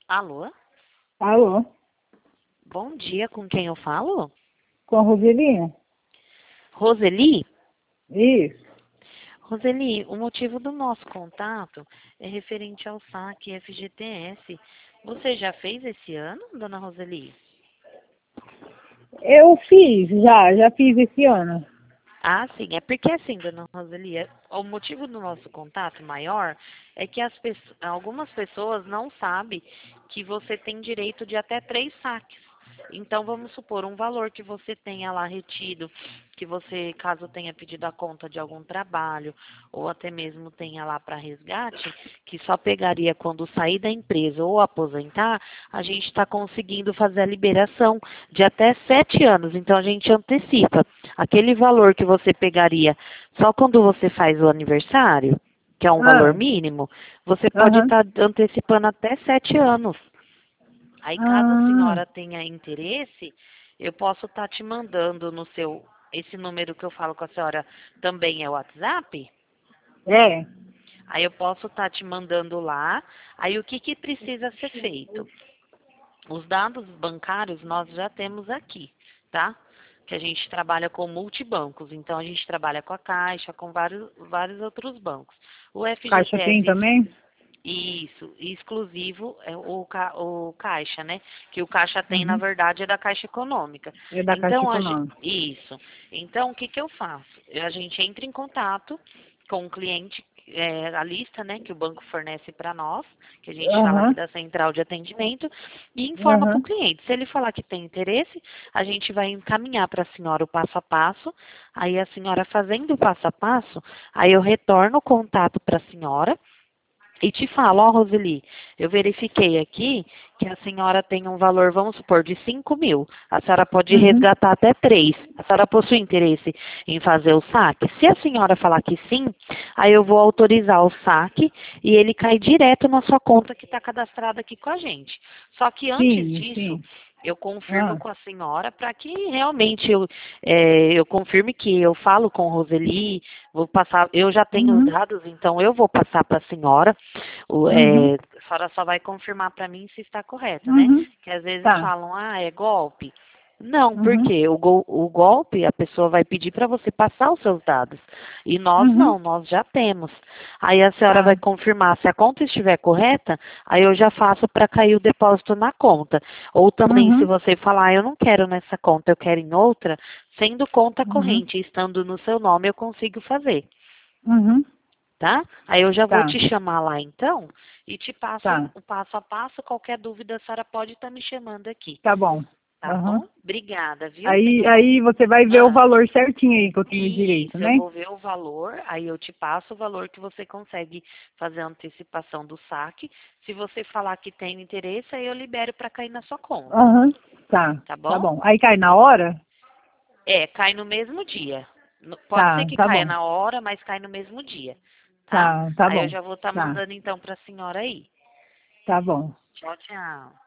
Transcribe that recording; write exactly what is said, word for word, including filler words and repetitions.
Alô? Alô? Bom dia, com quem eu falo? Com a Roselinha? Roseli? Isso. Roseli, o motivo do nosso contato é referente ao saque F G T S. Você já fez esse ano, dona Roseli? Eu fiz, já, já fiz esse ano. Ah, sim. É porque assim, dona Roseli, é- o motivo do nosso contato maior é que as pesso- algumas pessoas não sabem que você tem direito de até três saques. Então, vamos supor, um valor que você tenha lá retido, que você, caso tenha pedido a conta de algum trabalho, ou até mesmo tenha lá para resgate, que só pegaria quando sair da empresa ou aposentar, a gente está conseguindo fazer a liberação de até sete anos. Então, a gente antecipa aquele valor que você pegaria só quando você faz o aniversário, que é um valor Ah, mínimo, você pode aham. estar antecipando até sete anos. Aí, caso a Ah, senhora tenha interesse, eu posso estar te mandando no seu. Esse número que eu falo com a senhora também é o WhatsApp? é. Aí eu posso estar te mandando lá. Aí o que, que precisa ser feito? Os dados bancários nós já temos aqui, tá? Que a gente trabalha com multibancos. Então a gente trabalha com a Caixa, com vários, vários outros bancos. O Caixa tem F G T S. também? Isso, exclusivo é o, ca- o Caixa, né? Que o Caixa tem, na Uhum. verdade, é da Caixa Econômica. É da Caixa Então, a, ge- Econômica. isso. Então, o que, que eu faço? A gente entra em contato com o cliente, é, a lista, né, que o banco fornece para nós, que a gente fala aqui Aham, da central de atendimento, e informa para o aham, cliente. Se ele falar que tem interesse, a gente vai encaminhar para a senhora o passo a passo. Aí, a senhora fazendo o passo a passo, aí eu retorno o contato para a senhora e te falo, ó, Roseli, eu verifiquei aqui que a senhora tem um valor, vamos supor, de cinco mil. A senhora pode uhum, resgatar até três. A senhora possui interesse em fazer o saque? Se a senhora falar que sim, aí eu vou autorizar o saque e ele cai direto na sua conta que está cadastrada aqui com a gente. Só que antes sim, disso, sim. eu confirmo Ah, com a senhora para que realmente eu, é, eu confirme que eu falo com Roseli, vou passar, eu já tenho os uhum, dados, então eu vou passar para a senhora. O, uhum, é, a senhora só vai confirmar para mim se está correto, né? uhum. Que às vezes Tá. falam, ah, é golpe. Não, Uhum, porque o, gol- o golpe, a pessoa vai pedir para você passar os seus dados. E nós não, uhum. nós já temos. Aí a senhora vai Tá. confirmar se a conta estiver correta, aí eu já faço para cair o depósito na conta. Ou também, se Uhum, você falar, ah, eu não quero nessa conta, eu quero em outra, sendo conta uhum, corrente, estando no seu nome, eu consigo fazer. uhum. Tá? Aí eu já vou Tá, te chamar lá então e te passo tá. o passo a passo. Qualquer dúvida, a senhora pode estar me chamando aqui. Tá bom. Tá Aham. bom? Obrigada, viu? Tenha Aí, um bom. aí você vai ver o Ah, valor certinho aí que eu tenho direito, isso, eu né? vou ver o valor, aí eu te passo o valor que você consegue fazer a antecipação do saque. Se você falar que tem interesse, aí eu libero para cair na sua conta. Aham, tá, Tá tá bom? bom. Aí cai na hora? É, cai no mesmo dia. No- Pode ser Tá, que tá caia bom. na hora, mas cai no mesmo dia. Tá? Tá, tá Aí eu bom. já vou estar Tá, mandando então para a senhora aí. tá bom. Tchau, tchau.